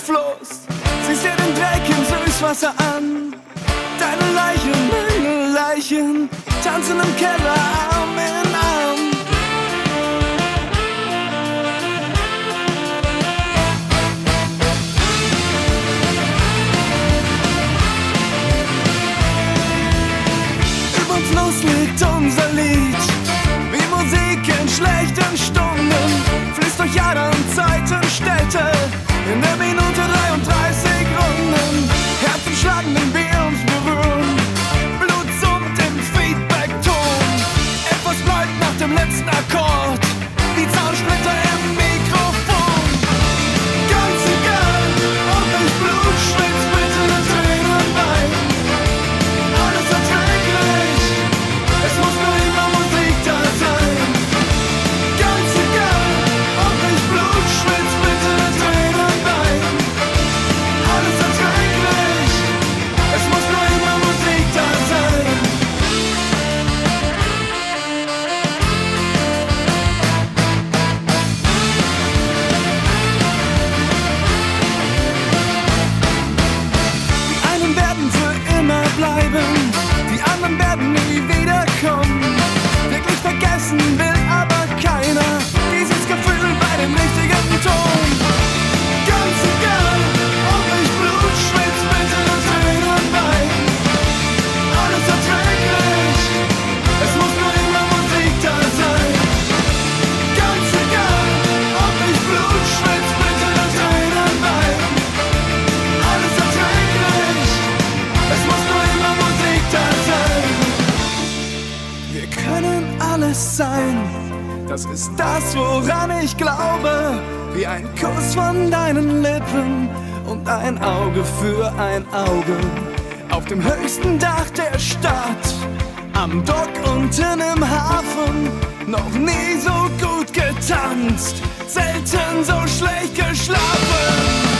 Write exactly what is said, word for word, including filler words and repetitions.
Fluss. Siehst dir den Dreck im Süßwasser an. Deine Leichen, meine Leichen tanzen im Keller Arm in Arm. Über uns los liegt unser Lied, wie Musik in schlechten Stunden. Fließt durch Adern, Zeiten, Städte, in der Minute dreiunddreißig Runden. Herzen schlagen, wenn wir uns berühren, Blut summt im Feedback-Ton. Etwas bleibt nach dem letzten Akkord, die Zaunsplitter im Mikrofon. Ganz egal, ob ich Blut schwitz, bittere Tränen wein. Alles erträglich, es muss nur immer Musik da sein. Ganz egal, ob ich Blut schwitz, bittere Tränen wein. Alles erträglich, es muss nur immer Musik da sein. Die einen werden für immer bleiben, die anderen werden nie wiederkommen. Wirklich vergessen will aber keiner dieses Gefühl bei dem richtigen Ton. Ganz egal, ob ich Blut schwitz, bittere Tränen wein. Alles erträglich, es muss nur immer Musik da sein. Ganz egal, ob ich Blut schwitz, bittere Tränen wein. Alles erträglich, es muss nur immer Musik da sein. Wir können alles sein, das ist das, woran ich glaube. Wie ein Kuss von deinen Lippen und ein Auge für ein Auge. Auf dem höchsten Dach der Stadt, am Dock unten im Hafen. Noch nie so gut getanzt, selten so schlecht geschlafen.